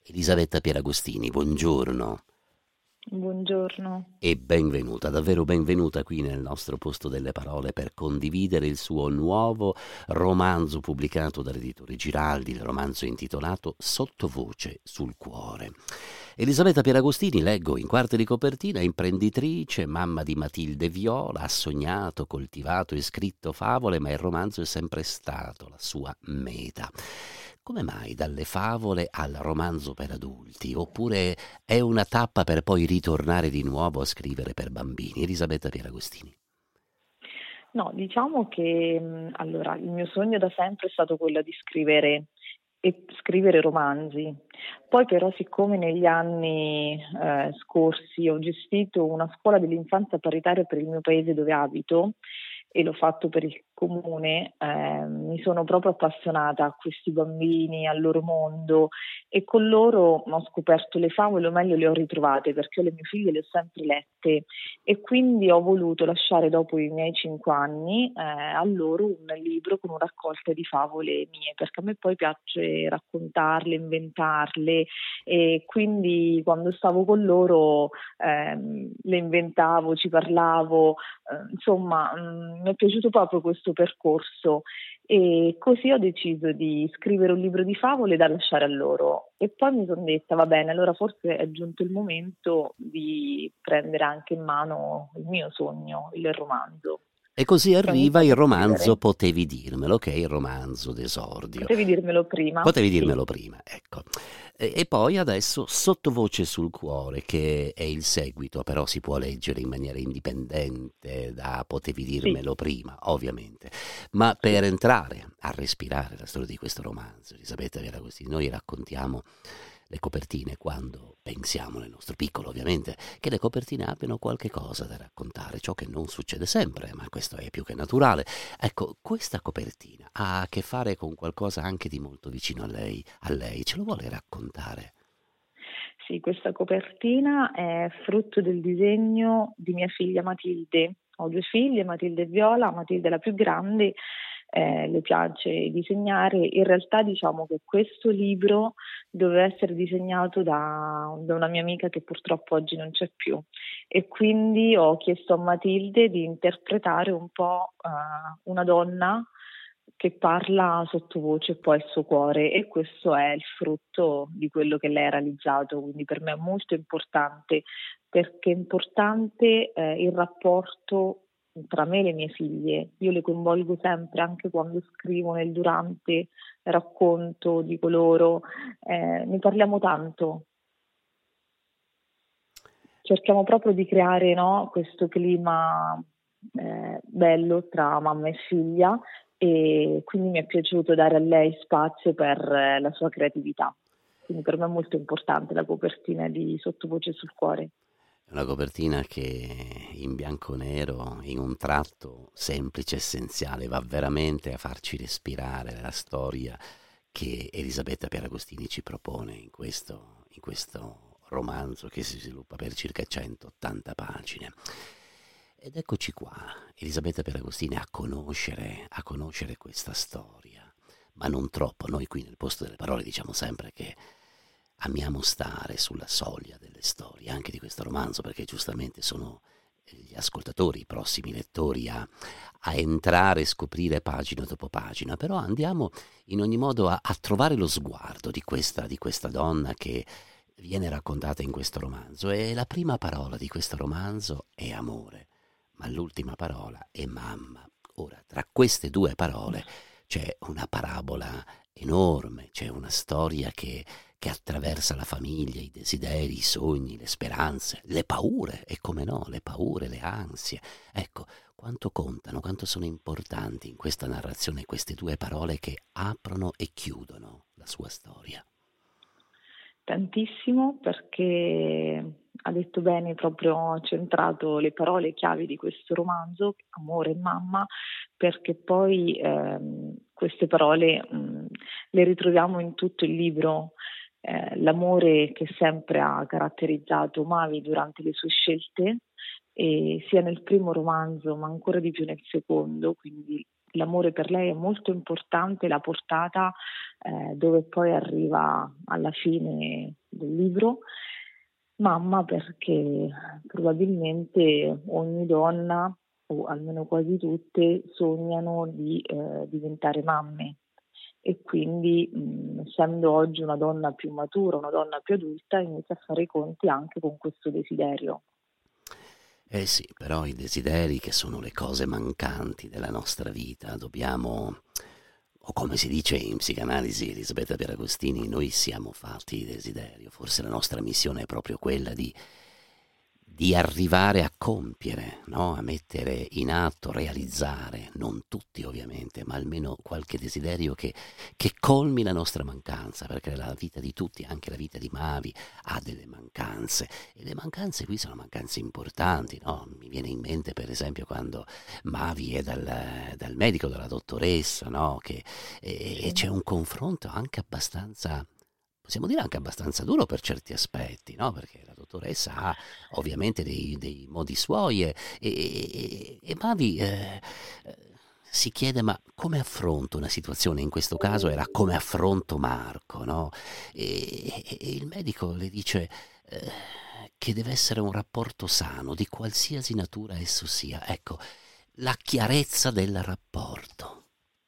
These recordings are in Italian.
Elisabetta Pieragostini, buongiorno Buongiorno. e benvenuta, davvero benvenuta qui nel nostro posto delle parole per condividere il suo nuovo romanzo pubblicato dall'editore Giraldi, il romanzo intitolato Sottovoce sul cuore. Elisabetta Pieragostini, leggo in quarta di copertina, imprenditrice, mamma di Matilde Viola, ha sognato, coltivato e scritto favole, ma il romanzo è sempre stato la sua meta. Come mai dalle favole al romanzo per adulti? Oppure è una tappa per poi ritornare di nuovo a scrivere per bambini? Elisabetta Pieragostini. No, diciamo che allora il mio sogno da sempre è stato quello di scrivere e scrivere romanzi. Poi però siccome negli anni scorsi ho gestito una scuola dell'infanzia paritaria per il mio paese dove abito e l'ho fatto per il comune, mi sono proprio appassionata a questi bambini, al loro mondo e con loro ho scoperto le favole, o meglio le ho ritrovate perché io le mie figlie le ho sempre lette e quindi ho voluto lasciare dopo i miei 5 anni a loro un libro con una raccolta di favole mie, perché a me poi piace raccontarle, inventarle e quindi quando stavo con loro le inventavo, ci parlavo, insomma mi è piaciuto proprio questo percorso e così ho deciso di scrivere un libro di favole da lasciare a loro e poi mi sono detta va bene, allora forse è giunto il momento di prendere anche in mano il mio sogno, il romanzo, E così che ho arriva il iniziato a romanzo scrivere. Potevi dirmelo, che è il romanzo d'esordio. Potevi dirmelo prima? Potevi Sì, dirmelo prima, ecco. E poi adesso Sottovoce sul cuore, che è il seguito, però si può leggere in maniera indipendente da Potevi sì, dirmelo prima, ovviamente. Ma per sì. entrare a respirare la storia di questo romanzo, Elisabetta Pieragostini, noi raccontiamo le copertine quando pensiamo, nel nostro piccolo ovviamente, che le copertine abbiano qualche cosa da raccontare, ciò che non succede sempre, ma questo è più che naturale. Ecco, questa copertina ha a che fare con qualcosa anche di molto vicino a lei, ce lo vuole raccontare? Sì, questa copertina è frutto del disegno di mia figlia Matilde. Ho due figlie, Matilde e Viola. Matilde è la più grande, le piace disegnare. In realtà diciamo che questo libro doveva essere disegnato da una mia amica che purtroppo oggi non c'è più e quindi ho chiesto a Matilde di interpretare un po' una donna che parla sottovoce e poi il suo cuore e questo è il frutto di quello che lei ha realizzato, quindi per me è molto importante perché è importante il rapporto tra me e le mie figlie. Io le coinvolgo sempre, anche quando scrivo nel durante, racconto, dico loro, ne parliamo tanto. Cerchiamo proprio di creare, no, questo clima bello tra mamma e figlia e quindi mi è piaciuto dare a lei spazio per la sua creatività. Quindi per me è molto importante la copertina di Sottovoce sul cuore. È una copertina che in bianco e nero, in un tratto semplice, essenziale, va veramente a farci respirare la storia che Elisabetta Pieragostini ci propone in questo romanzo che si sviluppa per circa 180 pagine. Ed eccoci qua, Elisabetta Pieragostini a conoscere questa storia, ma non troppo. Noi qui nel posto delle parole diciamo sempre che amiamo stare sulla soglia delle storie, anche di questo romanzo, perché giustamente sono gli ascoltatori, i prossimi lettori a entrare e scoprire pagina dopo pagina, però andiamo in ogni modo a trovare lo sguardo di questa donna che viene raccontata in questo romanzo e la prima parola di questo romanzo è amore, ma l'ultima parola è mamma. Ora, tra queste due parole c'è una parabola enorme, c'è una storia che attraversa la famiglia, i desideri, i sogni, le speranze, le paure, e come no, le paure, le ansie. Ecco, quanto contano, quanto sono importanti in questa narrazione queste due parole che aprono e chiudono la sua storia. Tantissimo perché ha detto bene, proprio ha centrato le parole chiavi di questo romanzo, amore e mamma, perché poi queste parole le ritroviamo in tutto il libro. L'amore che sempre ha caratterizzato Mavi durante le sue scelte, e sia nel primo romanzo ma ancora di più nel secondo, quindi l'amore per lei è molto importante, l'ha portata dove poi arriva alla fine del libro. Mamma perché probabilmente ogni donna, o almeno quasi tutte, sognano di diventare mamme e quindi essendo oggi una donna più matura, una donna più adulta, inizia a fare i conti anche con questo desiderio. Eh sì, però i desideri, che sono le cose mancanti della nostra vita, dobbiamo, o come si dice in psicanalisi, Elisabetta Pieragostini, noi siamo fatti di desiderio. Forse la nostra missione è proprio quella di arrivare a compiere, no? A mettere in atto, realizzare, non tutti ovviamente, ma almeno qualche desiderio che colmi la nostra mancanza, perché la vita di tutti, anche la vita di Mavi, ha delle mancanze, e le mancanze qui sono mancanze importanti, no? Mi viene in mente per esempio quando Mavi è dal medico, dalla dottoressa, no? E Sì. c'è un confronto anche abbastanza, possiamo dire anche abbastanza duro per certi aspetti, no? Perché la dottoressa ha ovviamente dei modi suoi, e Mavi si chiede: ma come affronto una situazione? In questo caso era come affronto Marco, no? E il medico le dice che deve essere un rapporto sano, di qualsiasi natura esso sia. Ecco, la chiarezza del rapporto.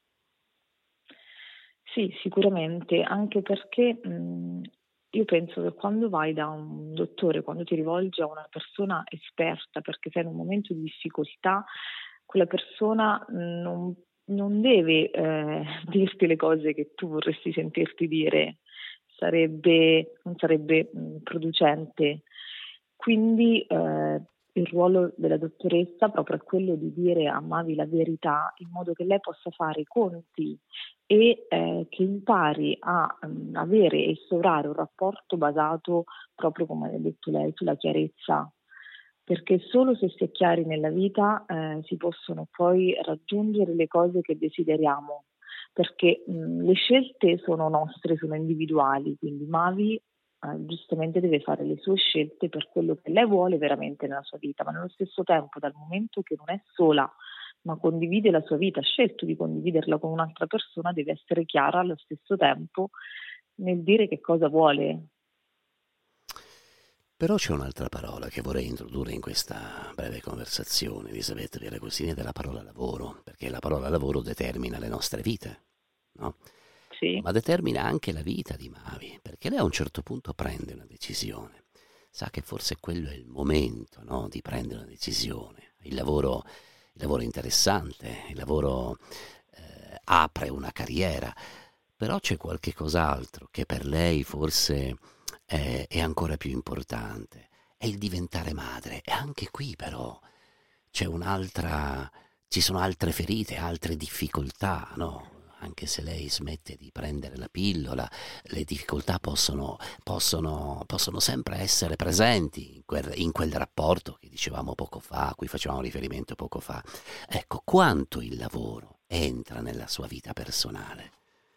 Sì, sicuramente, anche perché io penso che quando vai da un dottore, quando ti rivolgi a una persona esperta perché sei in un momento di difficoltà, quella persona non deve dirti le cose che tu vorresti sentirti dire, non sarebbe producente. Quindi il ruolo della dottoressa proprio è quello di dire a Mavi la verità in modo che lei possa fare i conti e che impari a avere e instaurare un rapporto basato proprio come ha detto lei sulla chiarezza, perché solo se si è chiari nella vita si possono poi raggiungere le cose che desideriamo, perché le scelte sono nostre, sono individuali, quindi Mavi giustamente deve fare le sue scelte per quello che lei vuole veramente nella sua vita, ma nello stesso tempo, dal momento che non è sola, ma condivide la sua vita, ha scelto di condividerla con un'altra persona, deve essere chiara allo stesso tempo nel dire che cosa vuole. Però c'è un'altra parola che vorrei introdurre in questa breve conversazione, Elisabetta Pieragostini, ed è la parola lavoro, perché la parola lavoro determina le nostre vite, no? Sì, Ma determina anche la vita di Mavi, perché lei a un certo punto prende una decisione. Sa che forse quello è il momento, no, di prendere una decisione. Il lavoro è interessante, il lavoro apre una carriera, però c'è qualche cos'altro che per lei forse è ancora più importante. È il diventare madre. E anche qui però c'è un'altra, ci sono altre ferite, altre difficoltà, no? Anche se lei smette di prendere la pillola, le difficoltà possono sempre essere presenti in quel rapporto che dicevamo poco fa, a cui facevamo riferimento poco fa. Ecco, quanto il lavoro entra nella sua vita personale?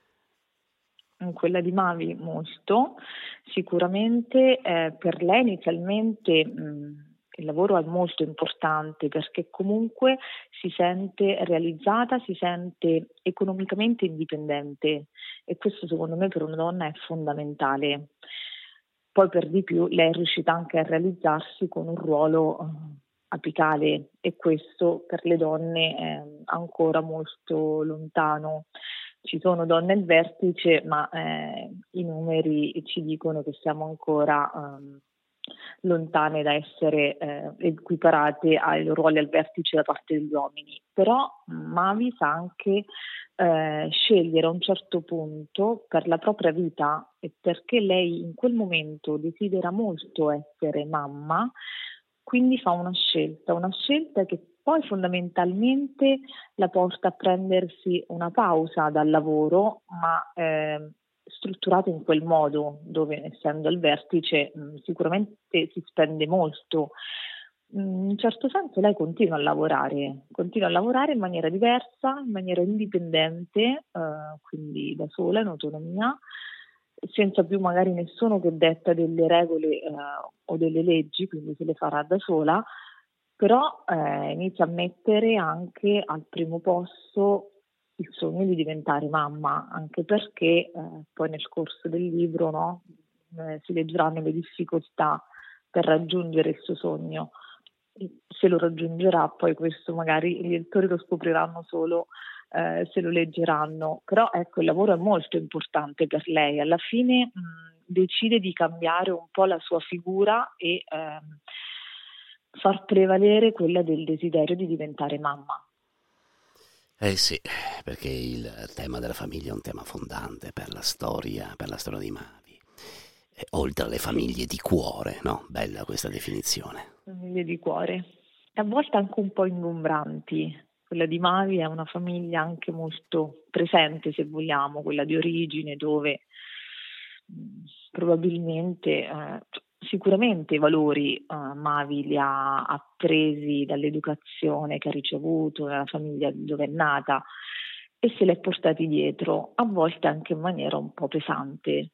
in quella di Mavi molto, sicuramente per lei inizialmente il lavoro è molto importante perché comunque si sente realizzata, si sente economicamente indipendente e questo secondo me per una donna è fondamentale. Poi per di più lei è riuscita anche a realizzarsi con un ruolo apicale e questo per le donne è ancora molto lontano. Ci sono donne al vertice, ma i numeri ci dicono che siamo ancora lontane da essere equiparate ai ruoli al vertice da parte degli uomini. Però Mavi sa anche scegliere a un certo punto per la propria vita e perché lei in quel momento desidera molto essere mamma, quindi fa una scelta che poi fondamentalmente la porta a prendersi una pausa dal lavoro, ma strutturato in quel modo, dove essendo al vertice sicuramente si spende molto. In un certo senso lei continua a lavorare in maniera diversa, in maniera indipendente, quindi da sola, in autonomia, senza più magari nessuno che detta delle regole o delle leggi, quindi se le farà da sola, però inizia a mettere anche al primo posto il sogno di diventare mamma, anche perché poi nel corso del libro, no, si leggeranno le difficoltà per raggiungere il suo sogno. Se lo raggiungerà, poi questo magari i lettori lo scopriranno solo se lo leggeranno, però ecco, il lavoro è molto importante per lei. Alla fine decide di cambiare un po' la sua figura e far prevalere quella del desiderio di diventare mamma. Eh sì, perché il tema della famiglia è un tema fondante per la storia di Mavi. Oltre alle Sì, famiglie di cuore, no? Bella questa definizione. famiglie di cuore. E a volte anche un po' ingombranti. Quella di Mavi è una famiglia anche molto presente, se vogliamo, quella di origine, dove probabilmente, sicuramente i valori Mavi li ha appresi dall'educazione che ha ricevuto, dalla famiglia dove è nata e se li è portati dietro, a volte anche in maniera un po' pesante.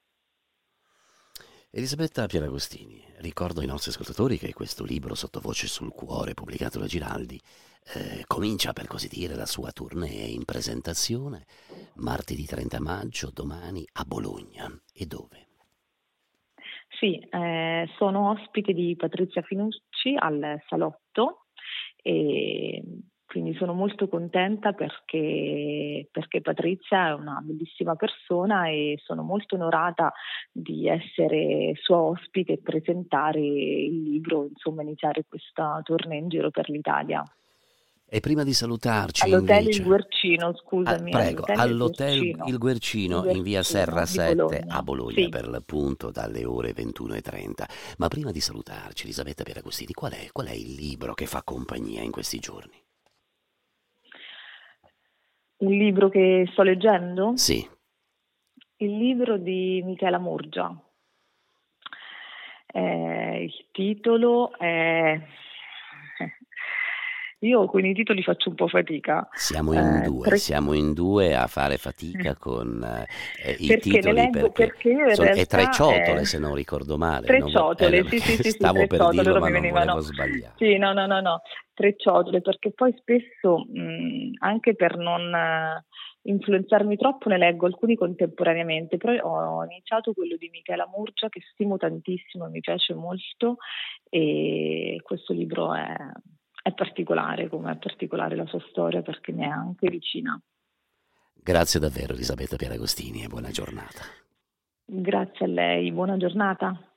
Elisabetta Pieragostini, ricordo ai nostri ascoltatori che questo libro Sottovoce sul cuore, pubblicato da Giraldi, comincia per così dire la sua tournée in presentazione martedì 30 maggio, domani a Bologna. E dove? Sì, sono ospite di Patrizia Finucci al Salotto e quindi sono molto contenta perché Patrizia è una bellissima persona e sono molto onorata di essere sua ospite e presentare il libro, insomma iniziare questa tournée in giro per l'Italia. E prima di salutarci All'Hotel Il invece, Guercino, scusami, prego, all'Hotel all'Hotel Il Il Guercino in via Guercino Serra di 7 a Bologna. Bologna Sì. per l'appunto dalle ore 21:30. Ma prima di salutarci, Elisabetta Pieragostini, qual è il libro che fa compagnia in questi giorni? Un libro che sto leggendo? Sì. Il libro di Michela Murgia. Il titolo è... Io con i titoli faccio un po' fatica. Tre... Siamo in due a fare fatica con i Perché ne titoli leggo? perché Perché io in è tre realtà... ciotole se non ricordo male, Tre non ciotole, sì, sì, perché sì, sì, stavo tre per ciotole, dirlo ora ma mi non volevo venivano. sbagliare. Sì, no, no, no, no, tre ciotole, perché poi spesso, anche per non influenzarmi troppo, ne leggo alcuni contemporaneamente, però ho iniziato quello di Michela Murgia, che stimo tantissimo, mi piace molto, e questo libro è particolare, come è particolare la sua storia, perché mi è anche vicina. Grazie davvero Elisabetta Pieragostini e buona giornata. Grazie a lei, buona giornata.